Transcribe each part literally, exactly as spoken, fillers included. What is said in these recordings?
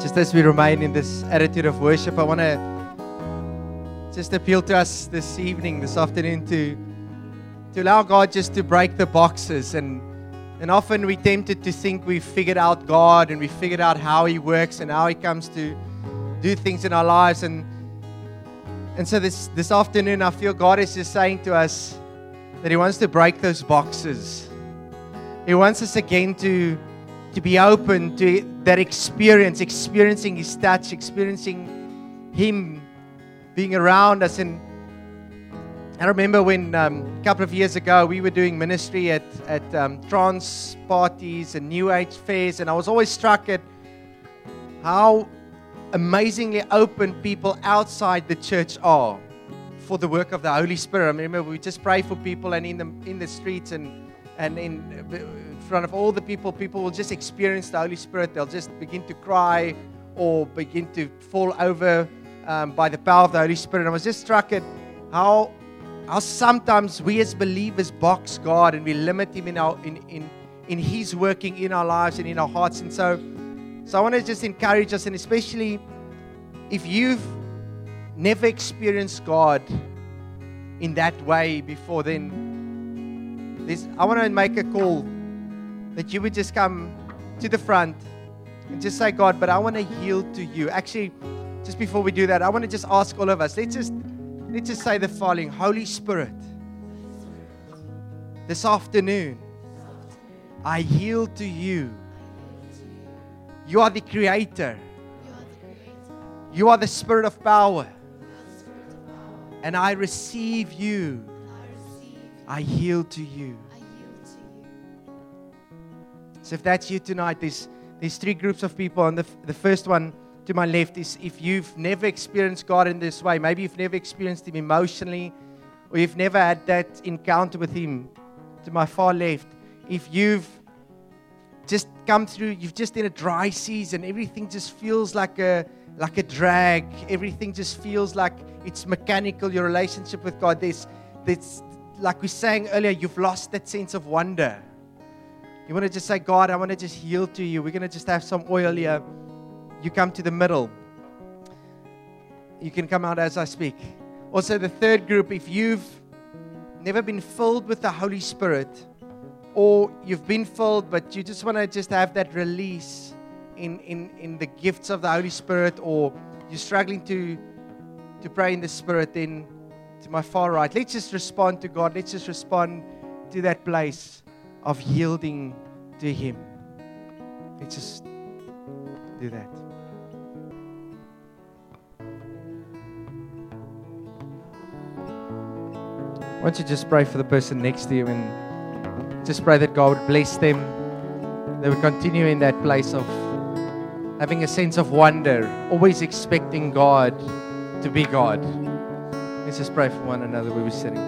Just as we remain in this attitude of worship, I want to just appeal to us this evening, this afternoon, to to allow God just to break the boxes. And and often we're tempted to think we've figured out God and we've figured out how He works and how He comes to do things in our lives. And and so this this afternoon, I feel God is just saying to us that He wants to break those boxes. He wants us again to to be open to that experience, experiencing His touch, experiencing Him being around us. And I remember when um, a couple of years ago we were doing ministry at, at um, trance parties and New Age fairs, and I was always struck at how amazingly open people outside the church are for the work of the Holy Spirit. I remember we just pray for people, and in the in the streets and and in front of all the people, people will just experience the Holy Spirit. They'll just begin to cry or begin to fall over um, by the power of the Holy Spirit. And I was just struck at how how sometimes we as believers box God and we limit Him in our in in in His working in our lives and in our hearts. And so, so I want to just encourage us, and especially if you've never experienced God in that way before, then This, I want to make a call that you would just come to the front and just say, God, but I want to yield to you. Actually, just before we do that, I want to just ask all of us, let's just, let's just say the following. Holy Spirit, this afternoon, I yield to you. You are the Creator. You are the Spirit of power. And I receive you. I yield to you. So if that's you tonight, there's, there's three groups of people. And the, the first one to my left is if you've never experienced God in this way. Maybe you've never experienced Him emotionally, or you've never had that encounter with Him. To my far left, if you've just come through, you've just in a dry season, everything just feels like a, like a drag. Everything just feels like it's mechanical, your relationship with God. There's, there's Like we sang earlier, you've lost that sense of wonder. You want to just say, God, I want to just yield to you. We're going to just have some oil here. You come to the middle. You can come out as I speak. Also, the third group, if you've never been filled with the Holy Spirit, or you've been filled, but you just want to just have that release in, in, in the gifts of the Holy Spirit, or you're struggling to, to pray in the Spirit, then to my far right, let's just respond to God. Let's just respond to that place of yielding to Him. Let's just do that. Why don't you just pray for the person next to you, and just pray that God would bless them. They would continue in that place of having a sense of wonder, always expecting God to be God. Let's just pray for one another where we're sitting.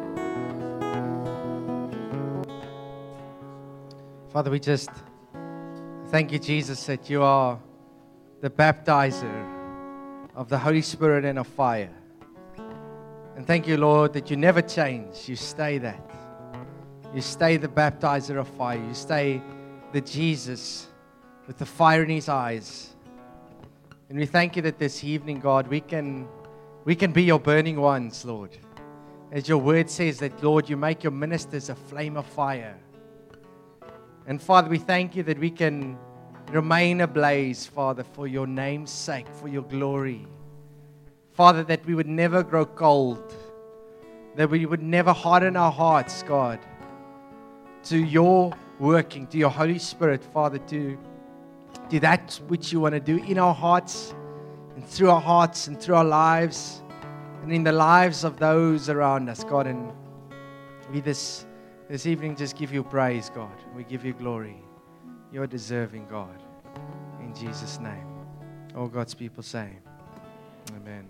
Father, we just thank you, Jesus, that you are the baptizer of the Holy Spirit and of fire. And thank you, Lord, that you never change. You stay that. You stay the baptizer of fire. You stay the Jesus with the fire in His eyes. And we thank you that this evening, God, we can We can be your burning ones, Lord. As your word says that, Lord, you make your ministers a flame of fire. And Father, we thank you that we can remain ablaze, Father, for your name's sake, for your glory. Father, that we would never grow cold, that we would never harden our hearts, God, to your working, to your Holy Spirit, Father, to do that which you want to do in our hearts, and through our hearts and through our lives and in the lives of those around us, God. And we this, this evening just give you praise, God. We give you glory. You're deserving, God. In Jesus' name. All God's people say, amen.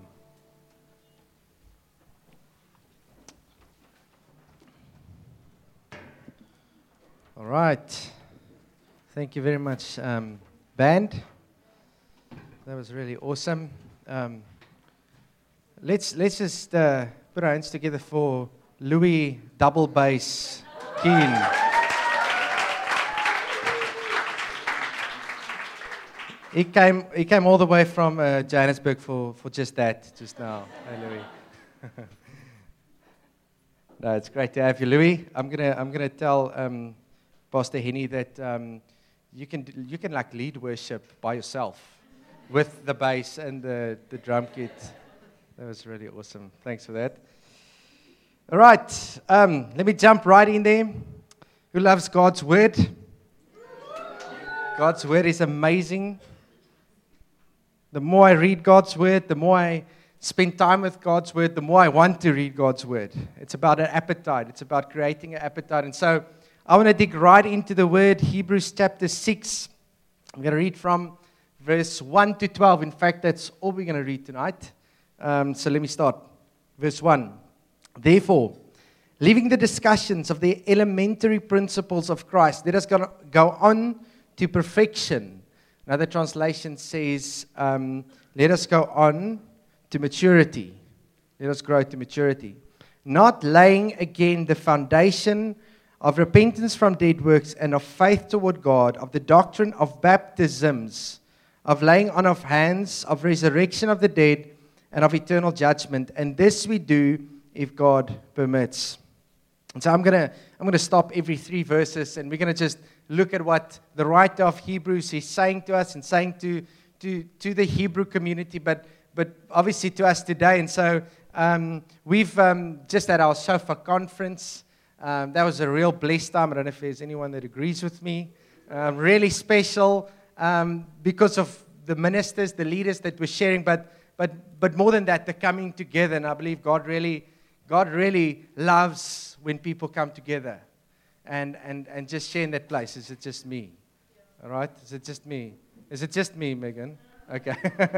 All right. Thank you very much, um, band. That was really awesome. Um, let's let's just uh, put our hands together for Louis Double Bass Keen. He came, he came all the way from uh, Johannesburg for, for just that, just now. Hey, Louis. No, it's great to have you, Louis. I'm gonna, I'm gonna tell um, Pastor Henny that um, you can, you can like lead worship by yourself with the bass and the, the drum kit. That was really awesome. Thanks for that. All right, um, let me jump right in there. Who loves God's word? God's word is amazing. The more I read God's word, the more I spend time with God's word, the more I want to read God's word. It's about an appetite. It's about creating an appetite. And so I want to dig right into the word, Hebrews chapter six. I'm going to read from verse one to twelve. In fact, that's all we're going to read tonight. Um, so let me start. Verse one. Therefore, leaving the discussions of the elementary principles of Christ, let us go, go on to perfection. Another translation says, um, let us go on to maturity. Let us grow to maturity. Not laying again the foundation of repentance from dead works and of faith toward God, of the doctrine of baptisms, of laying on of hands, of resurrection of the dead, and of eternal judgment. And this we do if God permits. And so I'm gonna I'm gonna stop every three verses, and we're gonna just look at what the writer of Hebrews is saying to us and saying to to to the Hebrew community, but but obviously to us today. And so um, we've um, just at our Shofar conference. Um, that was a real blessed time. I don't know if there's anyone that agrees with me. Um, really special um, because of the ministers, the leaders that were sharing, but but but more than that, the coming together. And I believe God really God really loves when people come together and, and, and just share in that place. Is it just me? All right? Is it just me? Is it just me, Megan? Okay.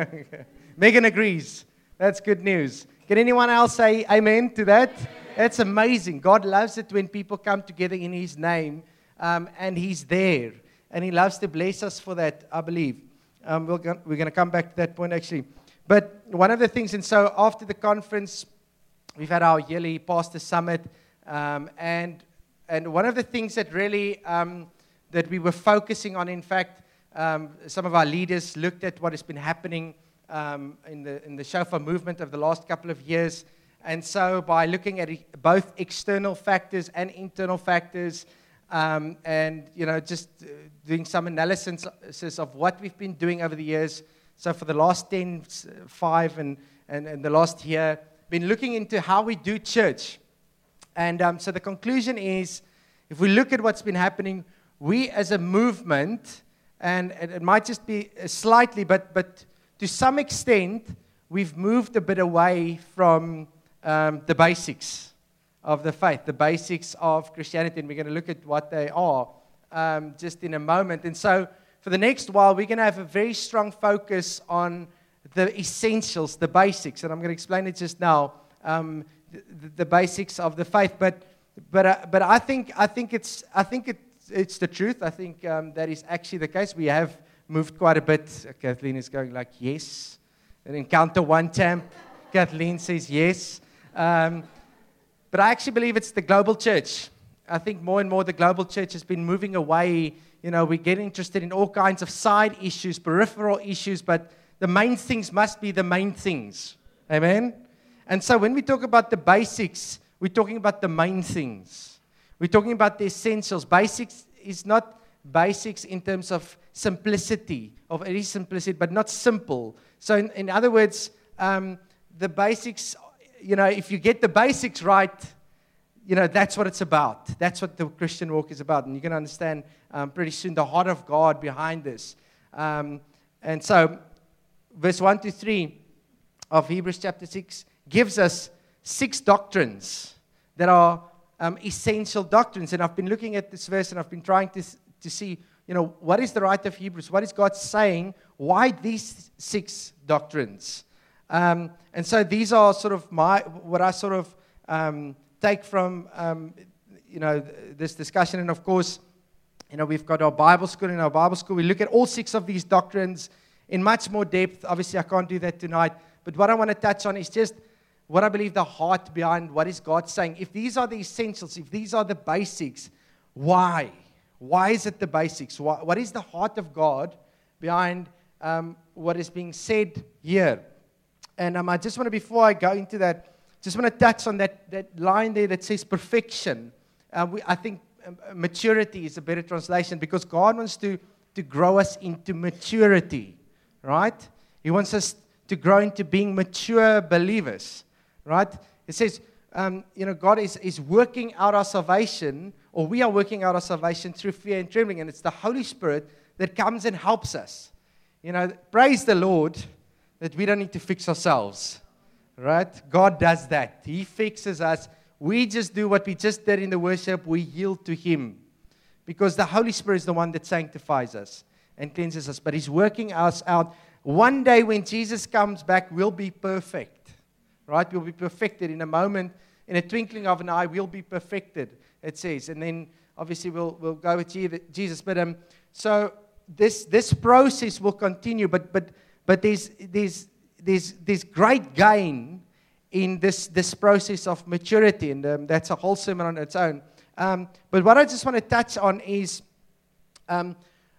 Megan agrees. That's good news. Can anyone else say amen to that? That's amazing. God loves it when people come together in His name, um, and He's there. And He loves to bless us for that, I believe. Um, we'll go, we're going to come back to that point, actually. But one of the things, and so after the conference, we've had our yearly pastor summit, um, and and one of the things that really um, that we were focusing on, in fact, um, some of our leaders looked at what has been happening um, in the in the Shofar movement of the last couple of years, and so by looking at both external factors and internal factors, um, and you know just doing some analysis of what we've been doing over the years. So for the last ten, five, and and, and the last year, been looking into how we do church. And um, so the conclusion is, if we look at what's been happening, we as a movement, and, and it might just be slightly, but but to some extent, we've moved a bit away from um, the basics of the faith, the basics of Christianity, and we're going to look at what they are um, just in a moment. And so for the next while, we're going to have a very strong focus on the essentials, the basics, and I'm going to explain it just now, um, the, the basics of the faith. But but uh, but I think I think it's I think it's it's the truth. I think um, that is actually the case. We have moved quite a bit. Kathleen is going like yes. An encounter one champ. Kathleen says yes. Um, but I actually believe it's the global church. I think more and more the global church has been moving away. You know, we get interested in all kinds of side issues, peripheral issues, but the main things must be the main things. Amen? And so when we talk about the basics, we're talking about the main things. We're talking about the essentials. Basics is not basics in terms of simplicity, of it is simplicity, but not simple. So in, in other words, um, the basics, you know, if you get the basics right, you know, that's what it's about. That's what the Christian walk is about. And you're going to understand um, pretty soon the heart of God behind this. Um, and so verse one to three of Hebrews chapter six gives us six doctrines that are um, essential doctrines. And I've been looking at this verse and I've been trying to, to see, you know, what is the writer of Hebrews? What is God saying? Why these six doctrines? Um, and so these are sort of my, what I sort of um, take from, um, you know, this discussion. And of course, you know, we've got our Bible school. In our Bible school, we look at all six of these doctrines in much more depth. Obviously, I can't do that tonight. But what I want to touch on is just what I believe the heart behind what is God saying. If these are the essentials, if these are the basics, why? Why is it the basics? Why, what is the heart of God behind um, what is being said here. And um, I just want to, before I go into that, just want to touch on that, that line there that says perfection. Uh, we, I think um, maturity is a better translation, because God wants to, to grow us into maturity, right? He wants us to grow into being mature believers, right? It says, um, you know, God is, is working out our salvation, or we are working out our salvation through fear and trembling, and it's the Holy Spirit that comes and helps us. You know, praise the Lord that we don't need to fix ourselves, right? God does that. He fixes us. We just do what we just did in the worship. We yield to Him, because the Holy Spirit is the one that sanctifies us and cleanses us, but He's working us out. One day when Jesus comes back, we'll be perfect, right? We'll be perfected in a moment, in a twinkling of an eye. We'll be perfected, it says, and then obviously we'll we'll go with Jesus. But um, so this this process will continue. But but but there's there's there's there's great gain in this this process of maturity, and um, that's a whole sermon on its own. Um, but what I just want to touch on is um,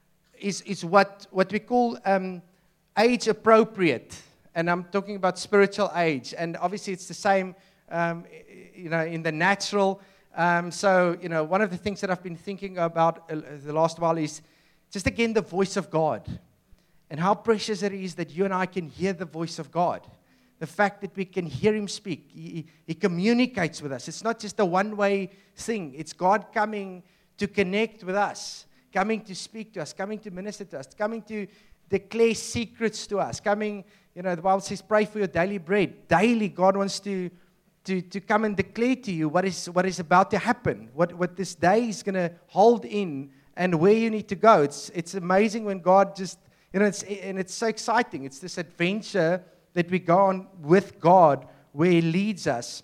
is is what what we call um, age appropriate, and I'm talking about spiritual age, and obviously it's the same, um, you know, in the natural. Um, so, you know, one of the things that I've been thinking about uh, the last while is just again the voice of God, and how precious it is that you and I can hear the voice of God. The fact that we can hear Him speak, He, he communicates with us. It's not just a one-way thing. It's God coming to connect with us, coming to speak to us, coming to minister to us, coming to declare secrets to us, coming, you know, the Bible says, pray for your daily bread. Daily, God wants to, to, to come and declare to you what is what is about to happen, what, what this day is going to hold in, and where you need to go. It's it's amazing when God just, you know, it's, and it's so exciting. It's this adventure that we go on with God, where He leads us.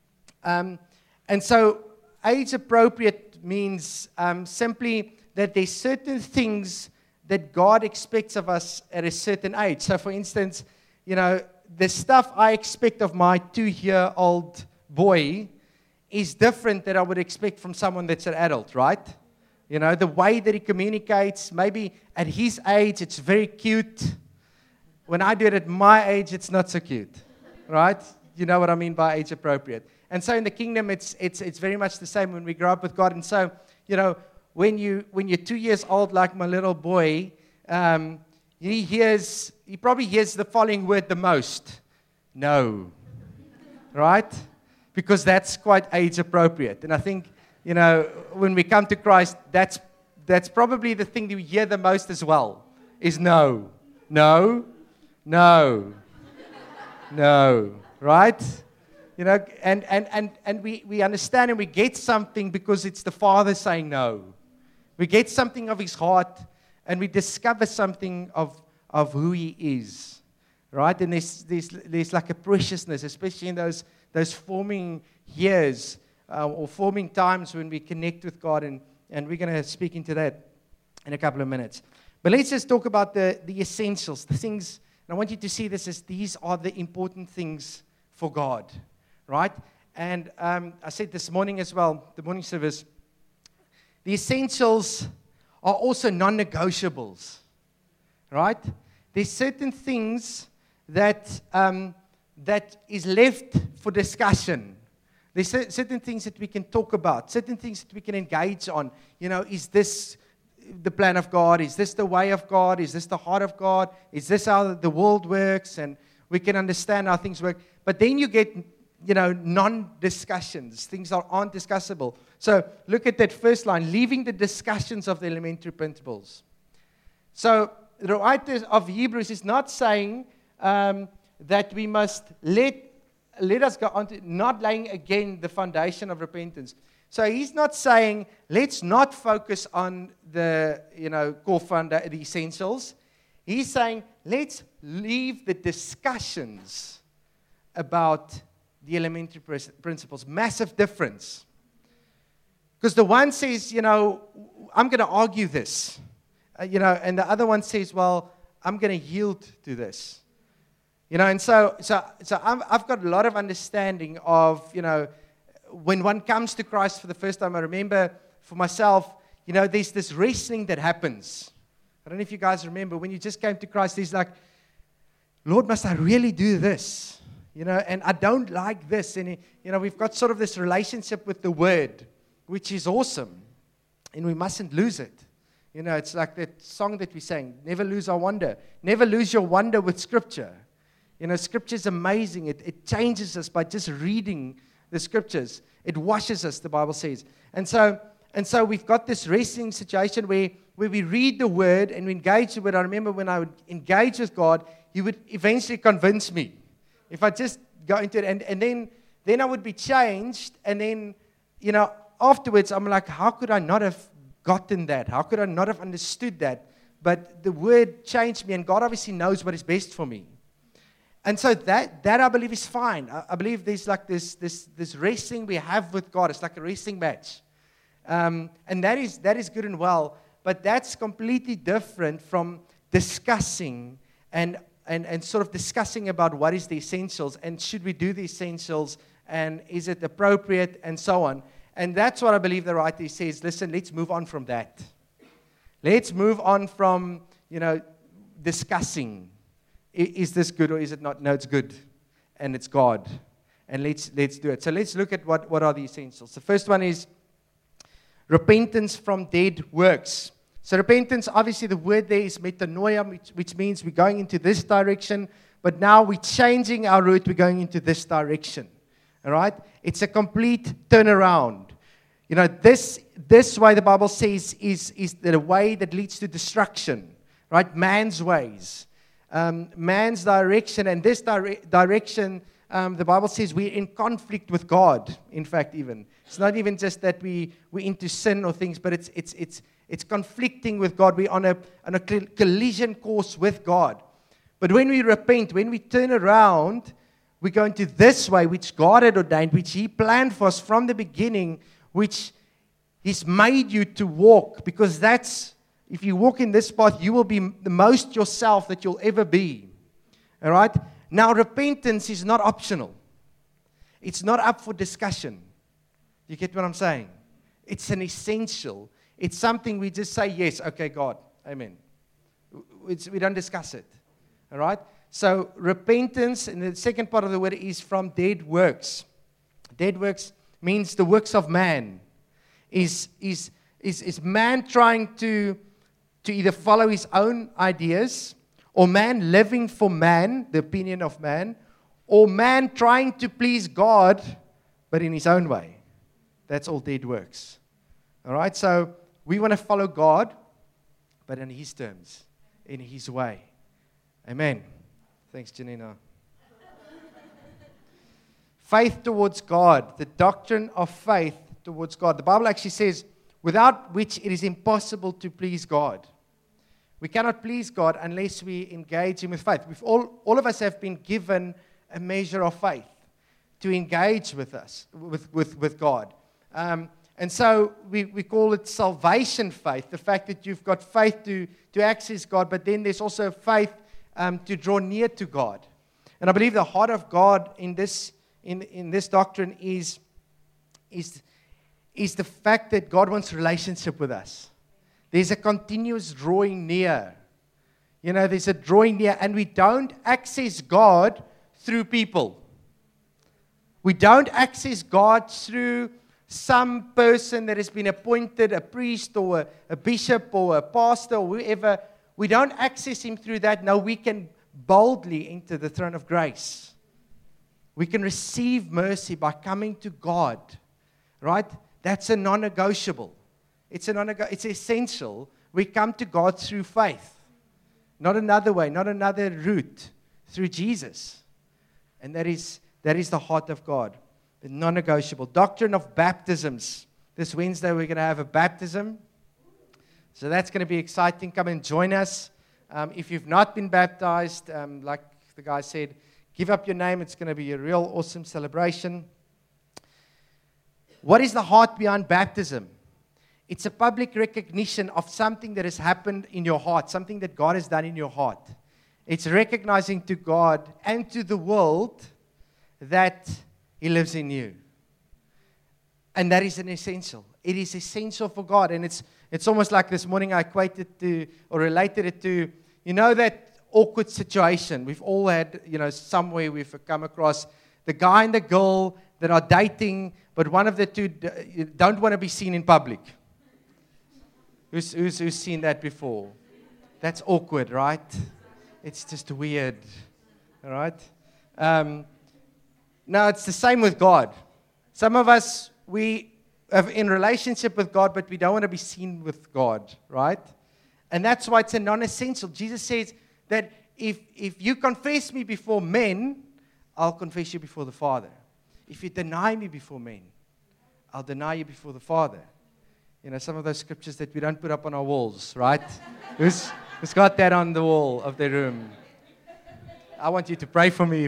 Um, and so, age appropriate means um, simply that there's certain things that God expects of us at a certain age. So, for instance, you know, the stuff I expect of my two-year-old boy is different that I would expect from someone that's an adult, right? You know, the way that he communicates, maybe at his age, it's very cute. When I do it at my age, it's not so cute, right? You know what I mean by age appropriate. And so in the kingdom, it's it's it's very much the same when we grow up with God. And so, you know, when you when you're two years old, like my little boy, um, he hears he probably hears the following word the most: no, right? Because that's quite age appropriate. And I think, you know, when we come to Christ, that's that's probably the thing that we hear the most as well: is no, no, no, no, right? You know, and, and, and, and we, we understand and we get something because it's the Father saying no. We get something of His heart, and we discover something of, of who He is, right? And there's, there's, there's like a preciousness, especially in those, those forming years uh, or forming times when we connect with God, and, and we're going to speak into that in a couple of minutes. But let's just talk about the, the essentials, the things, and I want you to see this as these are the important things for God. Right? And um, I said this morning as well, the morning service, the essentials are also non-negotiables. Right? There's certain things that um, that is left for discussion. There's certain things that we can talk about, certain things that we can engage on. You know, is this the plan of God? Is this the way of God? Is this the heart of God? Is this how the world works? And we can understand how things work. But then you get, you know, non-discussions, things that aren't discussable. So look at that first line, leaving the discussions of the elementary principles. So the writer of Hebrews is not saying um, that we must let, let us go on to not laying again the foundation of repentance. So he's not saying, let's not focus on the, you know, core funda- the essentials. He's saying, let's leave the discussions about the elementary principles. Massive difference. Because the one says, you know, I'm going to argue this. Uh, you know, and the other one says, well, I'm going to yield to this. You know, and so so so I'm, I've got a lot of understanding of, you know, when one comes to Christ for the first time. I remember for myself, you know, there's this wrestling that happens, I don't know if you guys remember, when you just came to Christ, there's like, Lord, must I really do this? You know, and I don't like this. And, you know, we've got sort of this relationship with the Word, which is awesome. And we mustn't lose it. You know, it's like that song that we sang, never lose our wonder. Never lose your wonder with Scripture. You know, Scripture is amazing. It, it changes us by just reading the Scriptures. It washes us, the Bible says. And so, and so we've got this wrestling situation where, where we read the Word and we engage with it. I remember when I would engage with God, He would eventually convince me. If I just go into it, and, and then, then I would be changed, and then, you know, afterwards I'm like, how could I not have gotten that? How could I not have understood that? But the Word changed me, and God obviously knows what is best for me. And so that, that I believe is fine. I, I believe there's like this, this, this wrestling we have with God. It's like a wrestling match. Um, and that is, that is good and well, but that's completely different from discussing and And, and sort of discussing about what is the essentials and should we do the essentials and is it appropriate and so on. And that's what I believe the writer says, listen, let's move on from that. Let's move on from, you know, discussing, is this good or is it not? No, it's good. And it's God. And let's let's do it. So let's look at what, what are the essentials. The first one is repentance from dead works. So repentance, obviously the word there is metanoia, which, which means we're going into this direction, but now we're changing our route, we're going into this direction. All right? It's a complete turnaround. You know, this this way the Bible says is, is the way that leads to destruction. Right? Man's ways. Um, man's direction, and this dire- direction, um, the Bible says we're in conflict with God, in fact, even. It's not even just that we, we're into sin or things, but it's it's it's It's conflicting with God. We're on a, on a collision course with God. But when we repent, when we turn around, we go into this way, which God had ordained, which He planned for us from the beginning, which He's made you to walk. Because that's, if you walk in this path, you will be the most yourself that you'll ever be. All right? Now, repentance is not optional. It's not up for discussion. You get what I'm saying? It's an essential. It's something we just say, yes, okay, God, amen. It's, we don't discuss it, all right? So repentance, and the second part of the word is from dead works. Dead works means the works of man. Is, is, is, is man trying to, to either follow his own ideas, or man living for man, the opinion of man, or man trying to please God, but in his own way. That's all dead works, all right? So we want to follow God, but in His terms, in His way. Amen. Thanks, Janina. Faith towards God, the doctrine of faith towards God. The Bible actually says, without which it is impossible to please God. We cannot please God unless we engage Him with faith. We've all, all of us have been given a measure of faith to engage with us, with, with, with God. Um, And so we, we call it salvation faith, the fact that you've got faith to, to access God, but then there's also faith um, to draw near to God. And I believe the heart of God in this in, in this doctrine is, is, is the fact that God wants relationship with us. There's a continuous drawing near. You know, there's a drawing near, and we don't access God through people. We don't access God through some person that has been appointed, a priest or a, a bishop or a pastor or whoever. We don't access Him through that. No, we can boldly enter the throne of grace. We can receive mercy by coming to God, right? That's a non-negotiable. It's a non-nego- It's essential. We come to God through faith. Not another way, not another route, through Jesus. And that is, that is the heart of God. The non-negotiable. Doctrine of baptisms. This Wednesday we're going to have a baptism. So that's going to be exciting. Come and join us. Um, if you've not been baptized, um, like the guy said, give up your name. It's going to be a real awesome celebration. What is the heart behind baptism? It's a public recognition of something that has happened in your heart, something that God has done in your heart. It's recognizing to God and to the world that He lives in you. And that is an essential. It is essential for God. And it's It's almost like this morning I equated to or related it to, you know, that awkward situation. We've all had, you know, somewhere we've come across the guy and the girl that are dating, but one of the two d- don't want to be seen in public. Who's, who's, who's seen that before? That's awkward, right? It's just weird, all right? Um, now, it's the same with God. Some of us, we are in relationship with God, but we don't want to be seen with God, right? And that's why it's a non-essential. Jesus says that if, if you confess me before men, I'll confess you before the Father. If you deny me before men, I'll deny you before the Father. You know, some of those scriptures that we don't put up on our walls, right? who's, who's got that on the wall of the room? I want you to pray for me.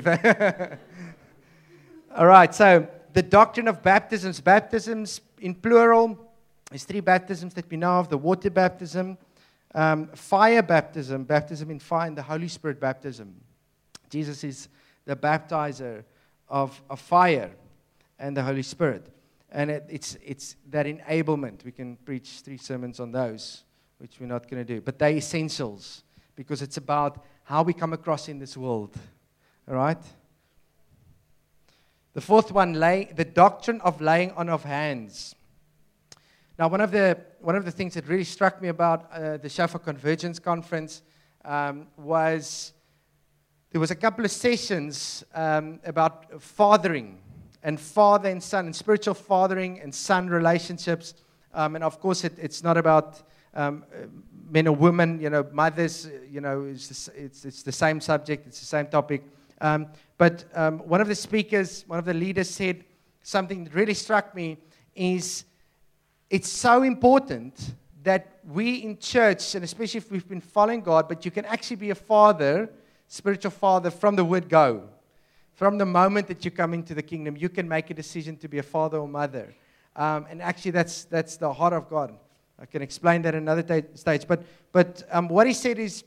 All right, so the doctrine of baptisms, baptisms in plural, there's three baptisms that we know of, the water baptism, um, fire baptism, baptism in fire, and the Holy Spirit baptism. Jesus is the baptizer of, of fire and the Holy Spirit. And it, it's it's that enablement. We can preach three sermons on those, which we're not going to do. But they're essentials because it's about how we come across in this world. All right? The fourth one, lay, the doctrine of laying on of hands. Now, one of the one of the things that really struck me about uh, the Shofar Convergence Conference um, was there was a couple of sessions um, about fathering. And father and son, and spiritual fathering and son relationships. Um, and of course, it, it's not about um, men or women, you know, mothers, you know, it's, the, it's, it's the same subject, it's the same topic. Um, but um, one of the speakers, one of the leaders said something that really struck me is it's so important that we in church, and especially if we've been following God, but you can actually be a father, spiritual father, from the word go. From the moment that you come into the kingdom, you can make a decision to be a father or mother. Um, and actually, that's that's the heart of God. I can explain that another t- stage. But but um, what he said is,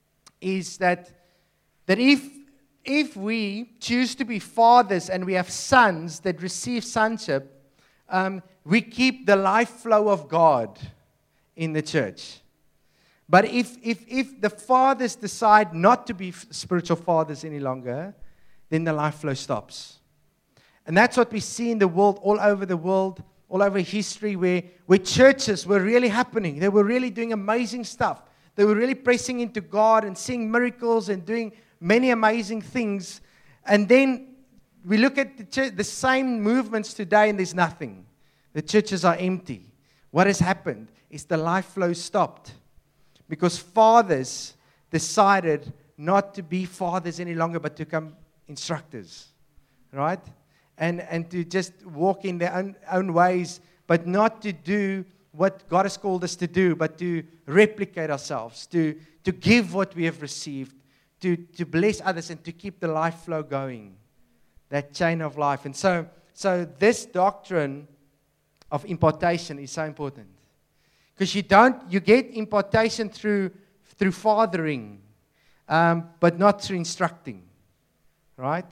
is that, that if, if we choose to be fathers and we have sons that receive sonship, um, we keep the life flow of God in the church. But if, if, if the fathers decide not to be f- spiritual fathers any longer, then the life flow stops. And that's what we see in the world, all over the world, all over history, where, where churches were really happening. They were really doing amazing stuff. They were really pressing into God and seeing miracles and doing many amazing things. And then we look at the, church, the same movements today, and there's nothing. The churches are empty. What has happened is the life flow stopped because fathers decided not to be fathers any longer, but to become instructors, right? And and to just walk in their own, own ways, but not to do what God has called us to do, but to replicate ourselves, to, to give what we have received, to, to bless others, and to keep the life flow going, that chain of life. And so, so this doctrine of impartation is so important. Because you don't, you get impartation through, through fathering, um, but not through instructing. Right?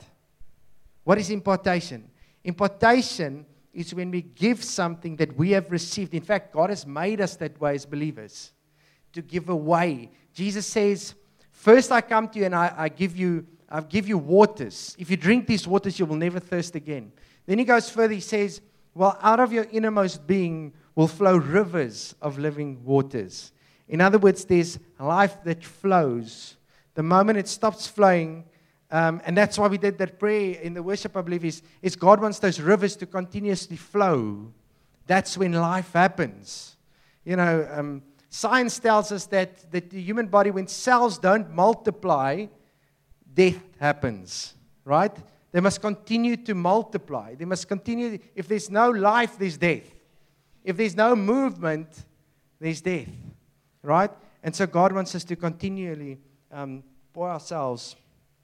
What is impartation? Impartation is when we give something that we have received. In fact, God has made us that way as believers, to give away. Jesus says, first I come to you and I, I give you I give you waters. If you drink these waters, you will never thirst again. Then he goes further, he says, well, out of your innermost being will flow rivers of living waters. In other words, there's life that flows. The moment it stops flowing, Um, and that's why we did that prayer in the worship, I believe, is, is God wants those rivers to continuously flow. That's when life happens. You know, um, science tells us that, that the human body, when cells don't multiply, death happens, right? They must continue to multiply. They must continue. If there's no life, there's death. If there's no movement, there's death, right? And so God wants us to continually um, pour ourselves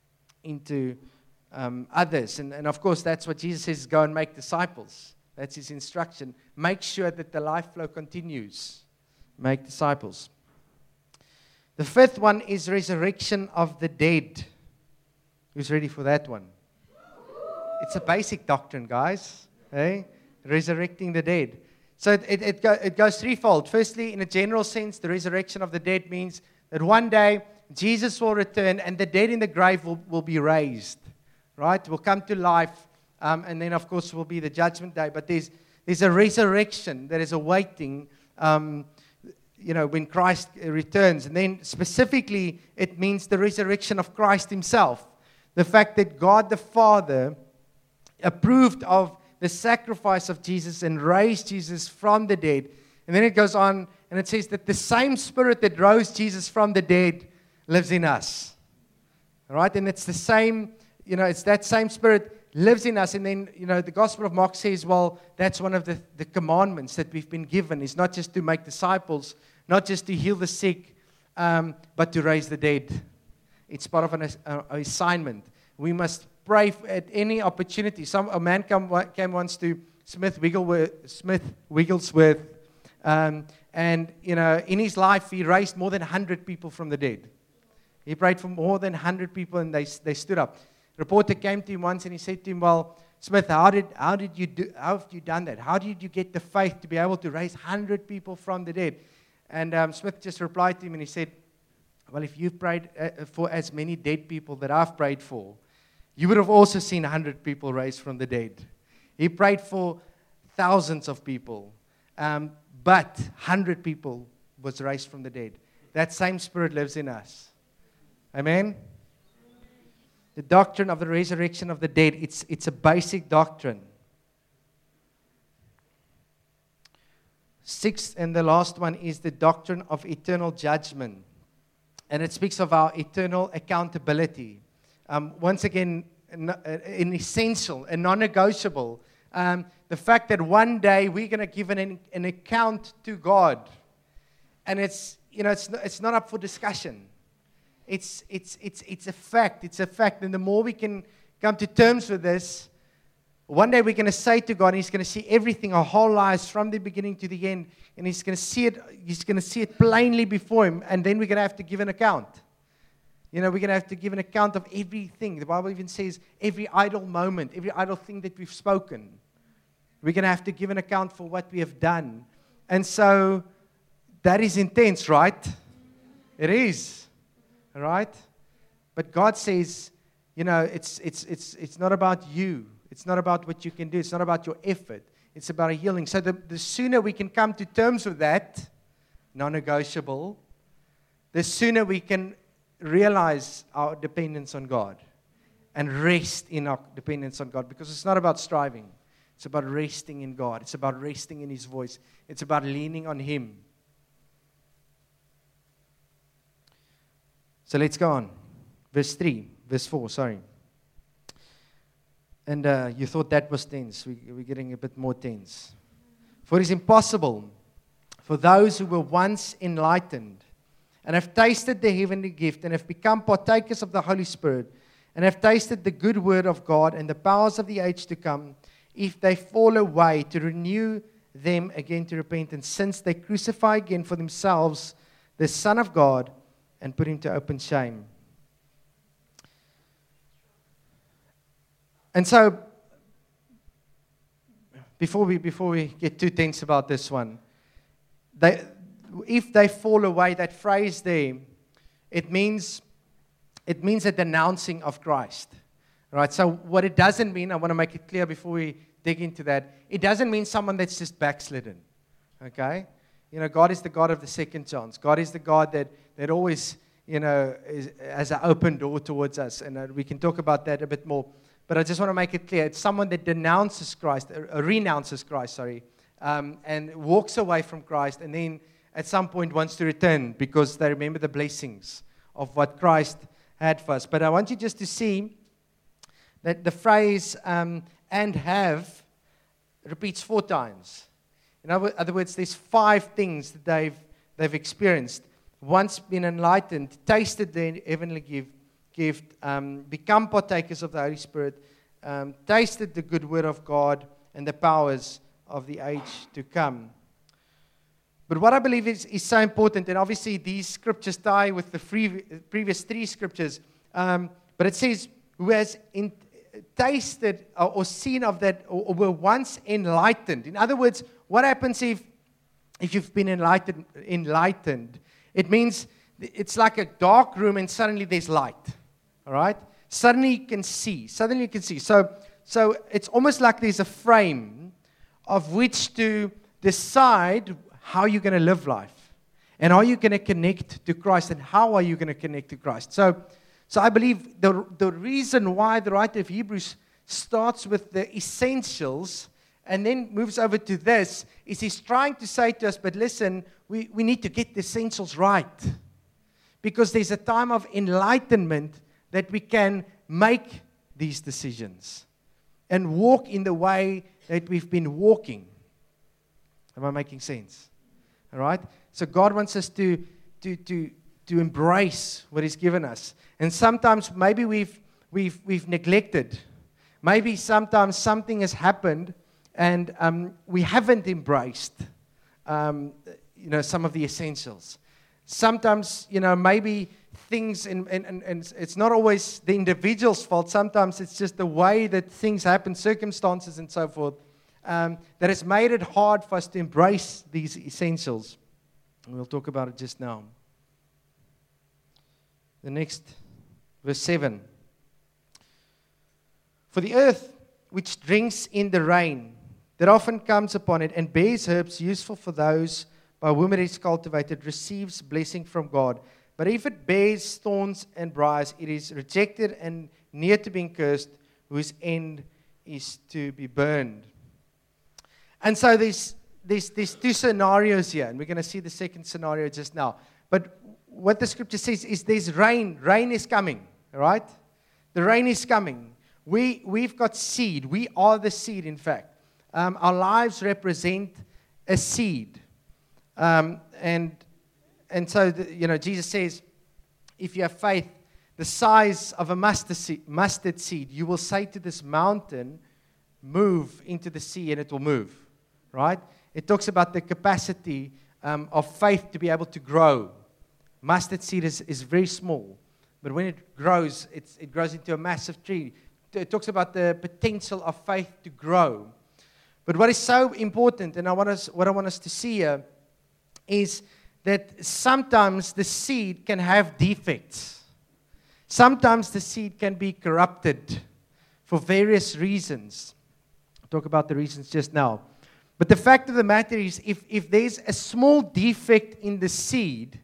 into um, others. And, and of course, that's what Jesus says, go and make disciples. That's his instruction. Make sure that the life flow continues. Make disciples. The fifth one is resurrection of the dead. Who's ready for that one? It's a basic doctrine, guys. Hey? Resurrecting the dead. So it, it, it, go, it goes threefold. Firstly, in a general sense, the resurrection of the dead means that one day Jesus will return and the dead in the grave will, will be raised, right? Will come to life, um, and then, of course, will be the judgment day. But there's, there's a resurrection that is awaiting, um, you know, when Christ returns. And then specifically, it means the resurrection of Christ himself. The fact that God the Father approved of the sacrifice of Jesus and raised Jesus from the dead. And then it goes on and it says that the same Spirit that rose Jesus from the dead lives in us. All right? And it's the same, you know, it's that same Spirit lives in us. And then, you know, the Gospel of Mark says, well, that's one of the, the commandments that we've been given. It's not just to make disciples, not just to heal the sick, um, but to raise the dead. It's part of an uh, assignment. We must pray at any opportunity. Some a man come, came once to Smith Wigglesworth, Smith Wigglesworth, um, and you know, in his life he raised more than one hundred people from the dead. He prayed for more than one hundred people, and they they stood up. A reporter came to him once, and he said to him, "Well, Smith, how did how did you do? How have you done that? How did you get the faith to be able to raise one hundred people from the dead?" And um, Smith just replied to him, and he said, "Well, if you've prayed uh, for as many dead people that I've prayed for, you would have also seen one hundred people raised from the dead." He prayed for thousands of people, um, but one hundred people was raised from the dead. That same Spirit lives in us. Amen? The doctrine of the resurrection of the dead, it's, it's a basic doctrine. Sixth and the last one is the doctrine of eternal judgment. And it speaks of our eternal accountability. Um, once again, an, an essential and non-negotiable. Um, the fact that one day we're going to give an, an account to God. And it's, you know, it's not, it's not up for discussion. It's, it's, it's, it's a fact. It's a fact. And the more we can come to terms with this, one day we're going to say to God, and He's going to see everything, our whole lives, from the beginning to the end. And He's going to see it, He's going to see it plainly before Him. And then we're going to have to give an account. You know, we're going to have to give an account of everything. The Bible even says every idle moment, every idle thing that we've spoken. We're going to have to give an account for what we have done. And so that is intense, right? It is. All right? But God says, you know, it's it's it's it's not about you. It's not about what you can do. It's not about your effort. It's about a healing. So the, the sooner we can come to terms with that, non-negotiable, the sooner we can realize our dependence on God and rest in our dependence on God, because it's not about striving. It's about resting in God. It's about resting in His voice. It's about leaning on Him. So let's go on. Verse three, verse four, sorry. And uh, you thought that was tense. We, we're getting a bit more tense. For it is impossible for those who were once enlightened and have tasted the heavenly gift and have become partakers of the Holy Spirit and have tasted the good word of God and the powers of the age to come, if they fall away, to renew them again to repentance, since they crucify again for themselves the Son of God and put Him to open shame. And so, before we before we get too tense about this one, they, if they fall away, that phrase there, it means it means a denouncing of Christ, right? So what it doesn't mean, I want to make it clear before we dig into that, it doesn't mean someone that's just backslidden, okay? You know, God is the God of the second chance. God is the God that that always, you know, is, has an open door towards us, and uh, we can talk about that a bit more. But I just want to make it clear, it's someone that denounces Christ, uh, renounces Christ, sorry, um, and walks away from Christ, and then at some point wants to return because they remember the blessings of what Christ had for us. But I want you just to see that the phrase um, "and have" repeats four times. In other words, there's five things that they've they've experienced. Once been enlightened, tasted the heavenly gift, gift um, become partakers of the Holy Spirit, um, tasted the good word of God and the powers of the age to come. But what I believe is, is so important, and obviously these scriptures tie with the free, previous three scriptures, um, but it says, who has in, tasted or, or seen of that, or, or were once enlightened. In other words, what happens if, if you've been enlightened, enlightened? It means it's like a dark room and suddenly there's light. All right? Suddenly you can see. Suddenly you can see. So, so it's almost like there's a frame of which to decide how you're going to live life. And are you going to connect to Christ? And how are you going to connect to Christ? So, so I believe the, the reason why the writer of Hebrews starts with the essentials and then moves over to this is he's trying to say to us, but listen, we, we need to get the essentials right. Because there's a time of enlightenment that we can make these decisions and walk in the way that we've been walking. Am I making sense? All right? So God wants us to, to, to, to embrace what He's given us. And sometimes maybe we've, we've, we've neglected. Maybe sometimes something has happened and um, we haven't embraced um, you know, some of the essentials. Sometimes, you know, maybe things, and, and, and it's not always the individual's fault. Sometimes it's just the way that things happen, circumstances and so forth, um, that has made it hard for us to embrace these essentials. And we'll talk about it just now. The next, verse seven. For the earth which drinks in the rain that often comes upon it and bears herbs useful for those by whom it is cultivated, receives blessing from God. But if it bears thorns and briars, it is rejected and near to being cursed, whose end is to be burned. And so there's, there's, there's two scenarios here, and we're going to see the second scenario just now. But what the scripture says is there's rain. Rain is coming, all right? The rain is coming. We, we've got seed. We are the seed, in fact. Um, our lives represent a seed. Um, and and so, the, you know, Jesus says, if you have faith the size of a mustard seed, mustard seed, you will say to this mountain, move into the sea, and it will move, right? It talks about the capacity um, of faith to be able to grow. Mustard seed is, is very small, but when it grows, it's, it grows into a massive tree. It talks about the potential of faith to grow. But what is so important, and I want us, what I want us to see here, is that sometimes the seed can have defects. Sometimes the seed can be corrupted for various reasons. I'll talk about the reasons just now. But the fact of the matter is, if, if there's a small defect in the seed,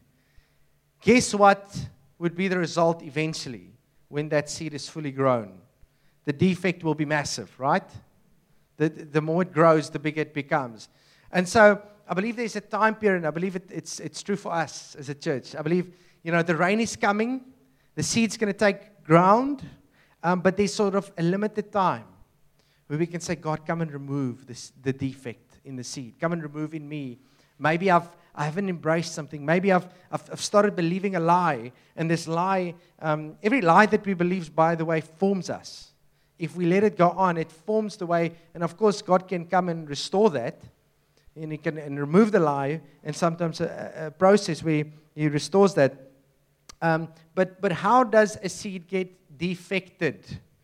guess what would be the result eventually when that seed is fully grown? The defect will be massive, right? The, the more it grows, the bigger it becomes. And so I believe there's a time period, I believe it, it's, it's true for us as a church. I believe, you know, the rain is coming, the seed's going to take ground, um, but there's sort of a limited time where we can say, God, come and remove this, the defect in the seed. Come and remove in me. Maybe I've, I haven't embraced something. Maybe I've, I've, I've started believing a lie, and this lie, um, every lie that we believe, by the way, forms us. If we let it go on, it forms the way, and of course, God can come and restore that. And He can and remove the lie, and sometimes a, a process where He restores that. Um, but but how does a seed get defected?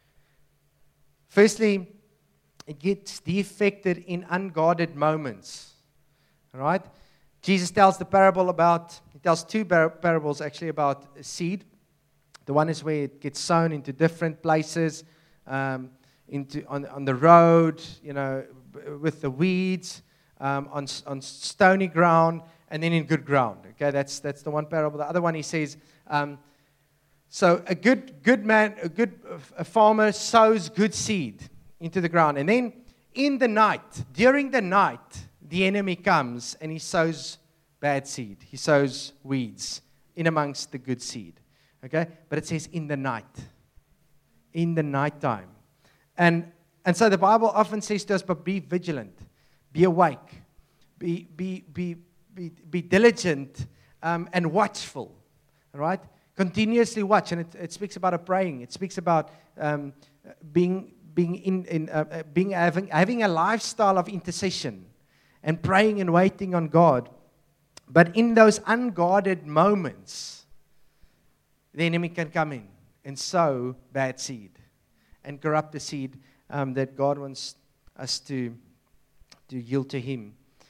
Firstly, it gets defected in unguarded moments. All right? Jesus tells the parable about, He tells two par- parables actually about a seed. The one is where it gets sown into different places, um, into on on the road, you know, with the weeds. Um, on, on stony ground, and then in good ground. Okay, that's that's the one parable. The other one, He says, um, so a good good man, a good a farmer sows good seed into the ground, and then in the night, during the night, the enemy comes and he sows bad seed. He sows weeds in amongst the good seed. Okay, but it says in the night, in the nighttime, and and so the Bible often says to us, but be vigilant. Be awake, be, be, be, be, be diligent um, and watchful, all right? Continuously watch, and it, it speaks about a praying. It speaks about um, being, being, in, in, uh, being having, having a lifestyle of intercession and praying and waiting on God. But in those unguarded moments, the enemy can come in and sow bad seed and corrupt the seed um, that God wants us to to yield to Him.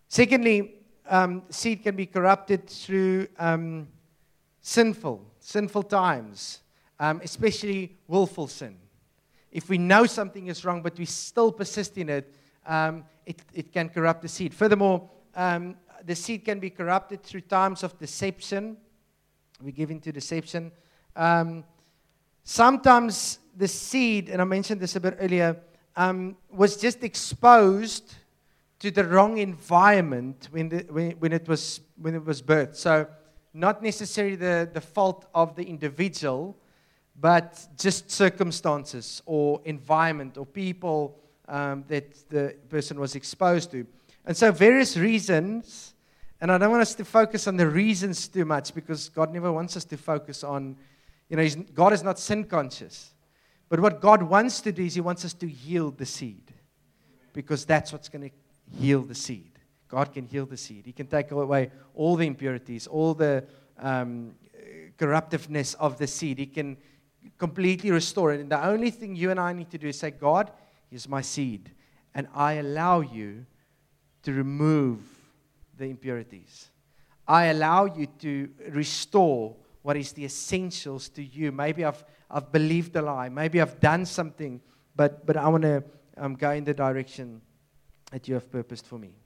Secondly, um, seed can be corrupted through um, sinful, sinful times, um, especially willful sin. If we know something is wrong, but we still persist in it, um, it, it can corrupt the seed. Furthermore, um, the seed can be corrupted through times of deception. We give into deception. Um, sometimes the seed, and I mentioned this a bit earlier, um, was just exposed to the wrong environment when, the, when, when, it was, when it was birthed. So not necessarily the, the fault of the individual, but just circumstances or environment or people um, that the person was exposed to. And so various reasons, and I don't want us to focus on the reasons too much because God never wants us to focus on, you know, he's, God is not sin conscious. But what God wants to do is he wants us to heal the seed because that's what's going to heal the seed. God can heal the seed. He can take away all the impurities, all the um, corruptiveness of the seed. He can completely restore it. And the only thing you and I need to do is say, God, here's my seed. And I allow you to remove the impurities. I allow you to restore what is the essentials to you. Maybe I've I've believed a lie. Maybe I've done something, but, but I want to um, go in the direction that you have purposed for me.